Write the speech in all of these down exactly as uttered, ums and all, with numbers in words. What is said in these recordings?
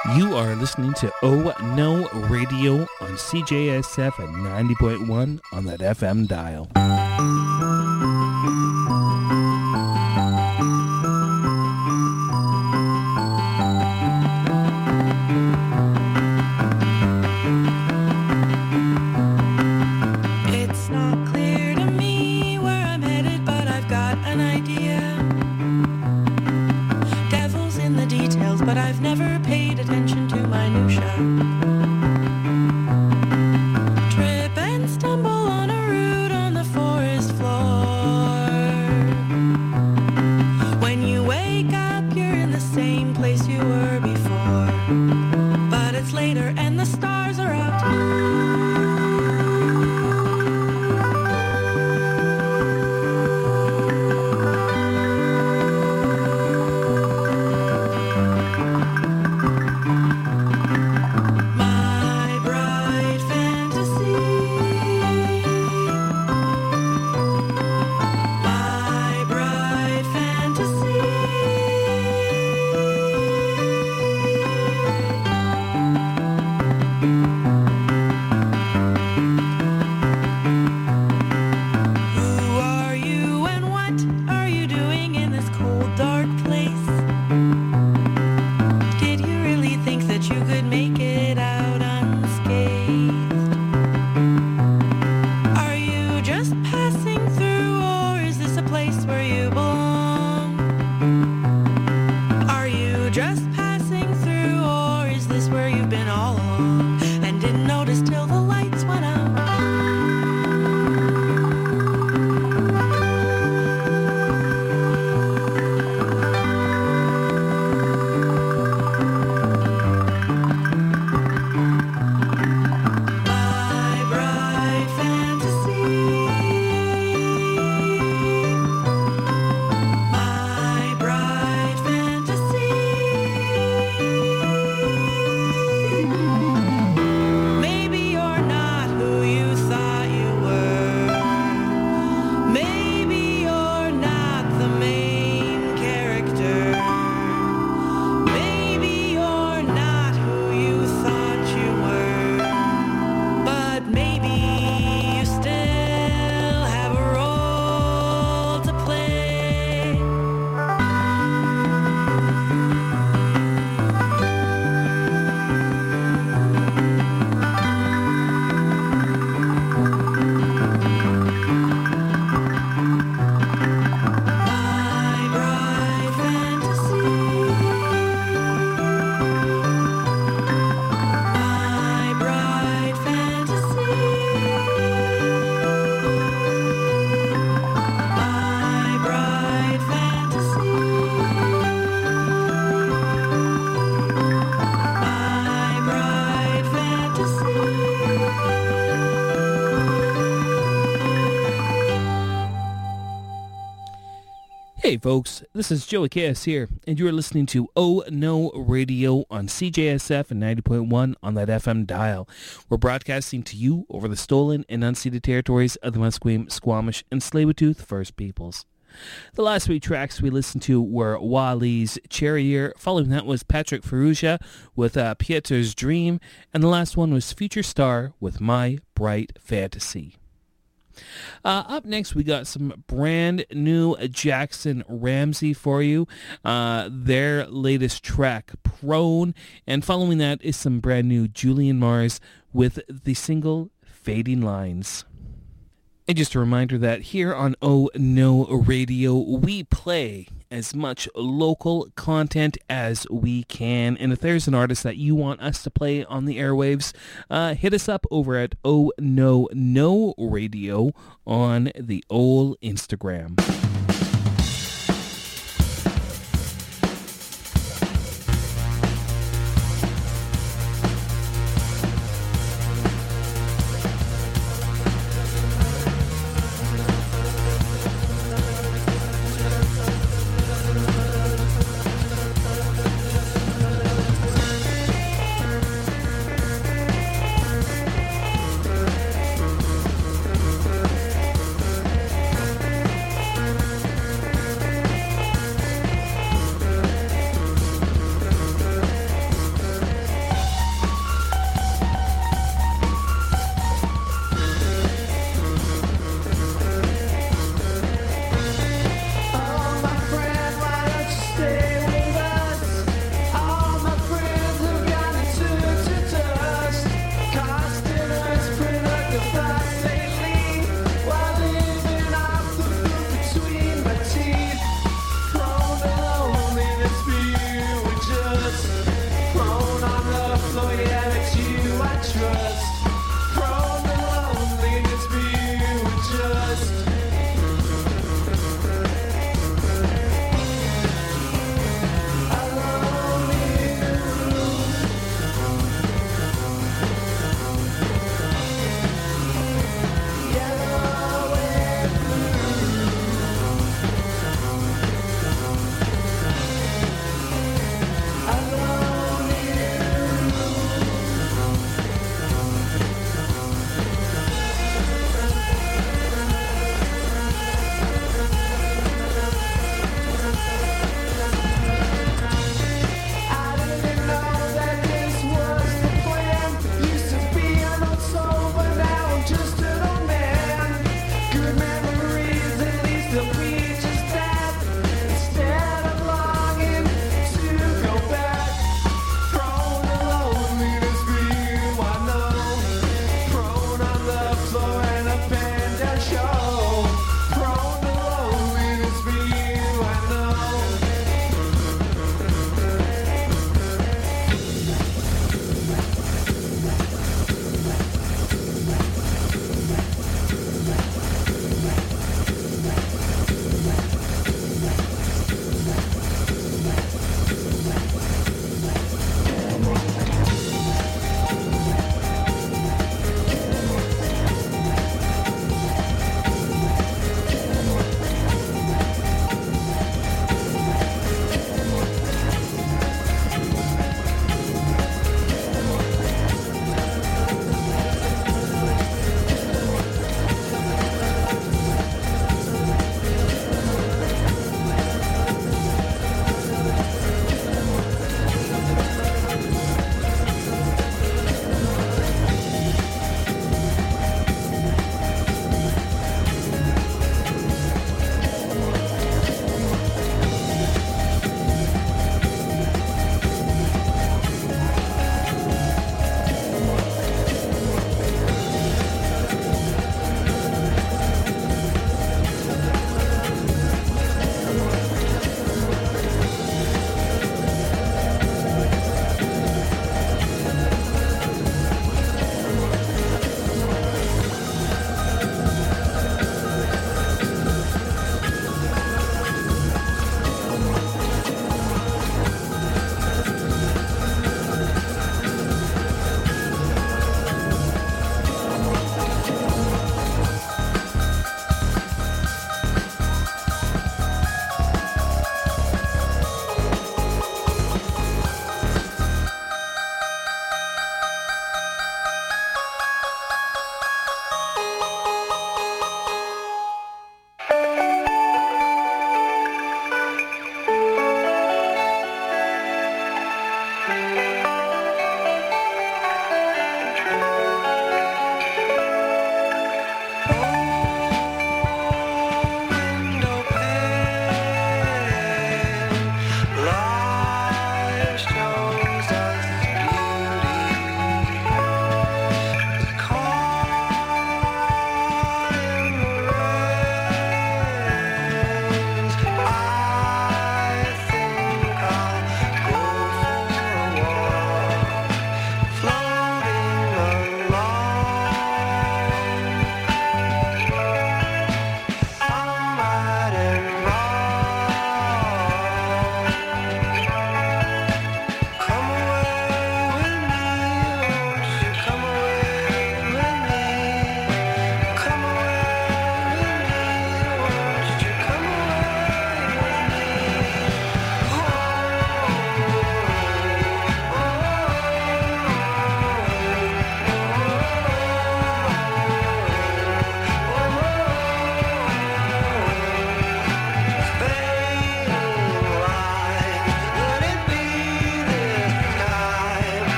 You are listening to Oh No Radio on C J S F at ninety point one on that F M dial. It's not clear to me where I'm headed, but I've got an idea. Devil's in the details, but I've never paid attention to minutia. Trip and stumble on a route on the forest floor. When you wake up, you're in the same place you were before. But it's later and the stars are out. Hey folks, this is Joey Chaos here, and you are listening to Oh No Radio on C J S F and ninety point one on that F M dial. We're broadcasting to you over the stolen and unceded territories of the Musqueam, Squamish, and Tsleil-Waututh First Peoples. The last three tracks we listened to were Wali's Charioteer, following that was Patrick Ferrugia with uh, Pieter's Dream, and the last one was Future Star with My Bright Fantasy. Uh, up next, we got some brand new Jackson Ramsey for you. Uh, their latest track, Prone. And following that is some brand new Julian Mars with the single Fading Lines. And just a reminder that here on Oh No Radio, we play as much local content as we can. And if there's an artist that you want us to play on the airwaves, uh, hit us up over at Oh No No Radio on the old Instagram. Oh yeah, it's you I trust. Prone to loneliness, be you just.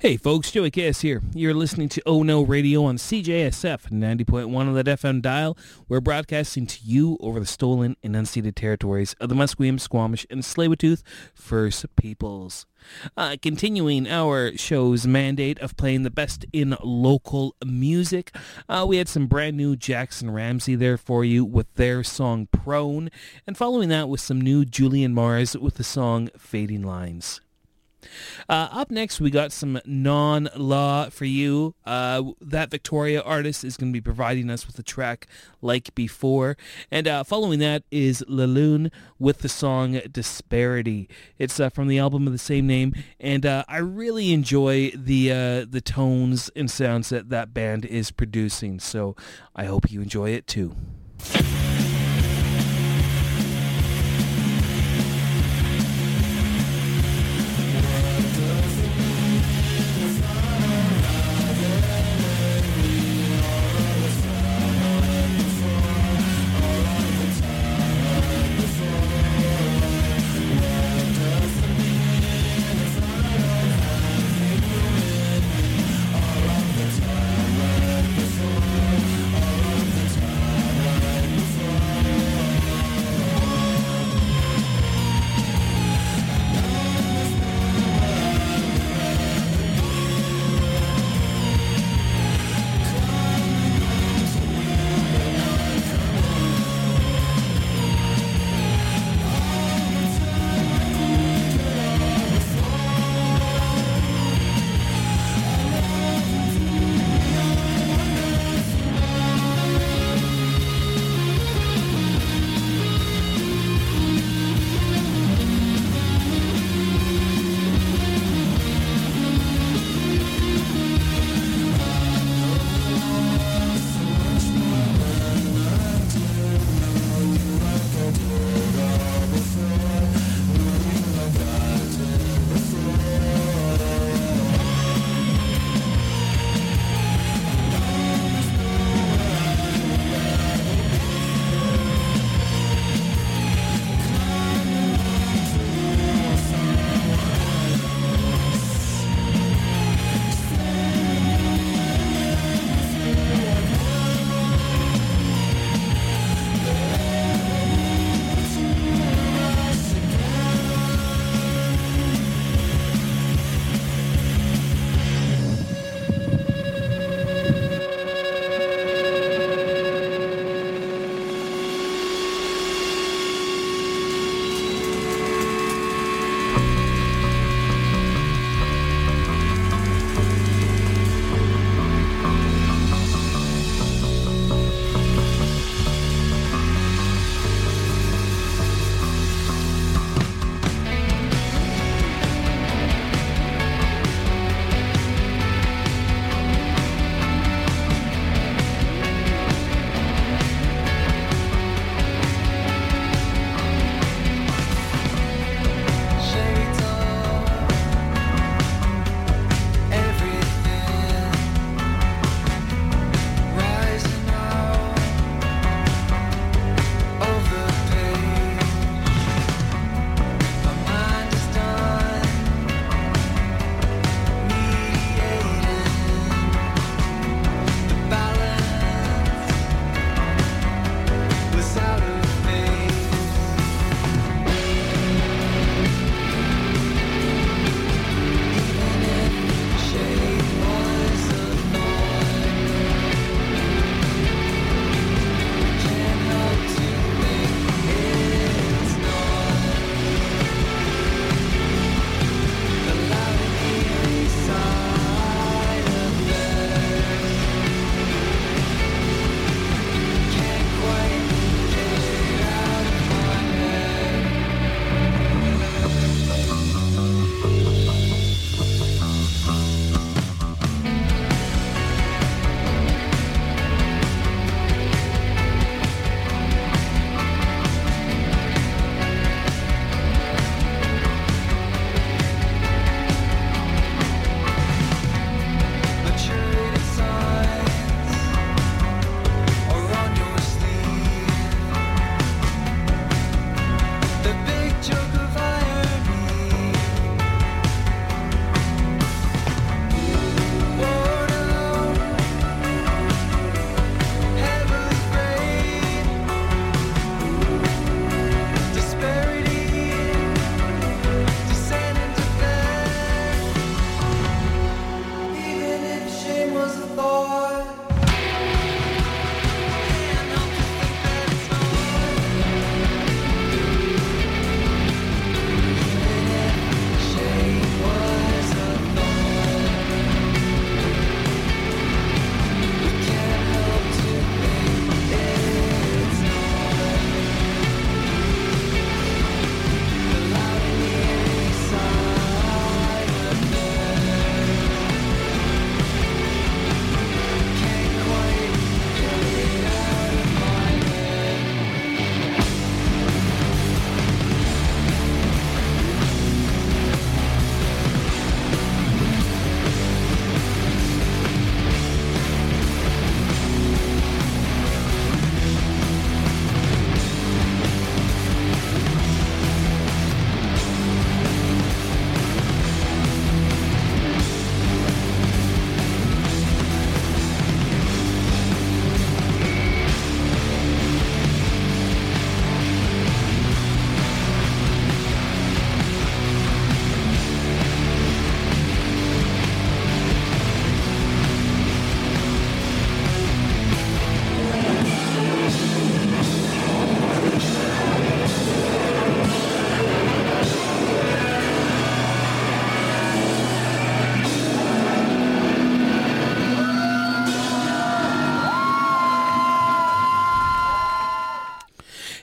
Hey folks, Joey K S here. You're listening to Oh No Radio on C J S F ninety point one on that F M dial. We're broadcasting to you over the stolen and unceded territories of the Musqueam, Squamish, and Tsleil-Waututh First Peoples. Uh, continuing our show's mandate of playing the best in local music, uh, we had some brand new Jackson Ramsey there for you with their song Prone, and following that with some new Julian Mars with the song Fading Lines. Uh, up next, we got some non-law for you. Uh, that Victoria artist is going to be providing us with a track Like Before. And uh, following that is Laloon with the song Disparity. It's uh, from the album of the same name. And uh, I really enjoy the uh, the tones and sounds that that band is producing. So I hope you enjoy it too. All of the time.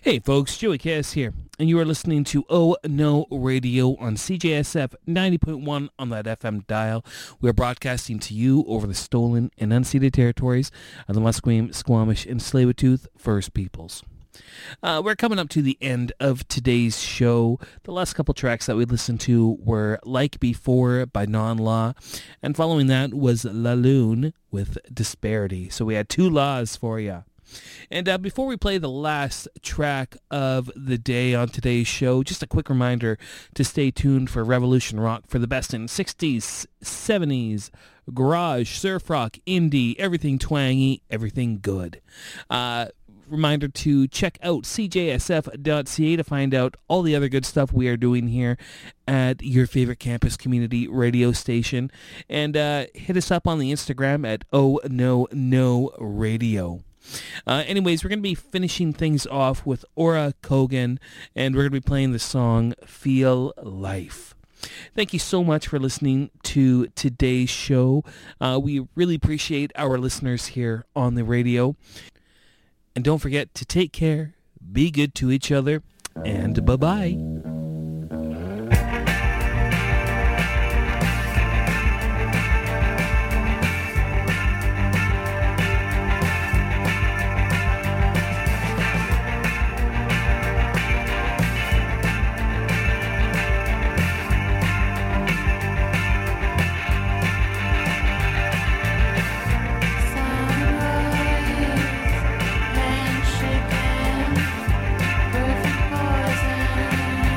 Hey folks, Joey Cass here, and you are listening to Oh No Radio on C J S F ninety point one on that F M dial. We are broadcasting to you over the stolen and unceded territories of the Musqueam, Squamish, and Tsleil-Waututh First Peoples. Uh, we're coming up to the end of today's show. The last couple tracks that we listened to were Like Before by Non-Law, and following that was La Lune with Disparity. So we had two laws for you. And uh, before we play the last track of the day on today's show, just a quick reminder to stay tuned for Revolution Rock for the best in sixties, seventies, garage, surf rock, indie, everything twangy, everything good. Uh, reminder to check out c j s f dot c a to find out all the other good stuff we are doing here at your favorite campus community radio station. And uh, hit us up on the Instagram at Oh No No Radio. Uh, anyways, we're going to be finishing things off with Aura Kogan, and we're going to be playing the song Feel Life. Thank you so much for listening to today's show. Uh, we really appreciate our listeners here on the radio. And don't forget to take care, be good to each other, and bye-bye. Perfect poison.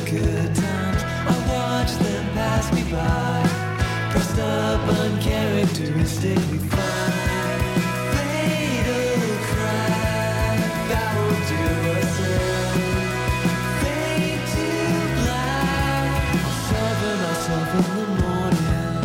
good times. I watch them pass me by, pressed up uncharacteristically fine. Fatal cry, that will do us in. Fade to black, I'll sever myself in the morning.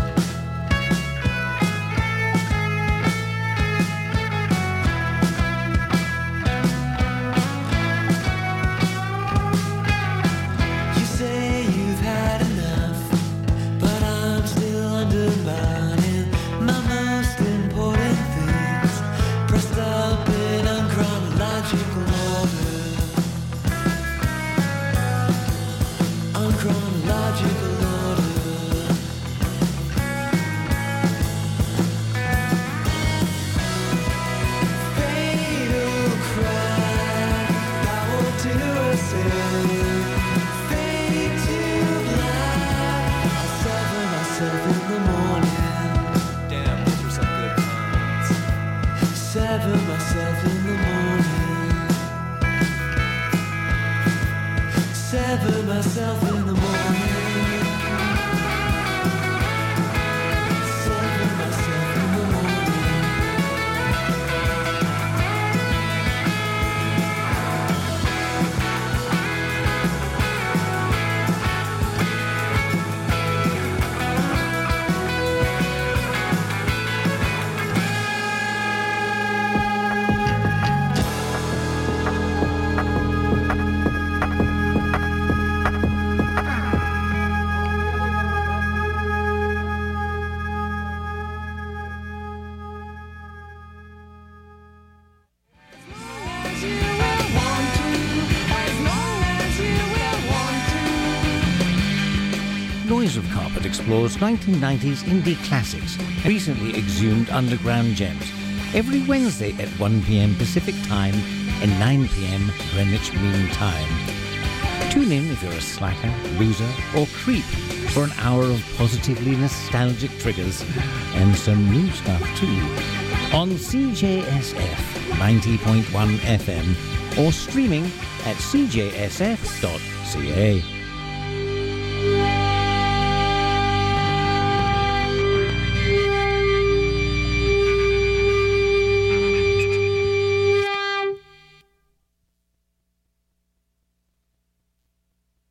You say you've had enough, but I'm still undermining my most important things, pressed up in unchronological order. Unchronological order. Fatal cry, that will do us in. Fade to black, I'll sever myself in the morning. Damn, those were some good times. Sever myself in the morning. Sever myself in the morning. Sever myself in the morning. As you will want to, as long as you will want to. Noise of Carpet explores nineteen nineties indie classics, recently exhumed underground gems, every Wednesday at one p.m. Pacific Time and nine p.m. Greenwich Mean Time. Tune in if you're a slacker, loser or creep for an hour of positively nostalgic triggers and some new stuff too on C J S F ninety point one F M or streaming at c j s f dot c a.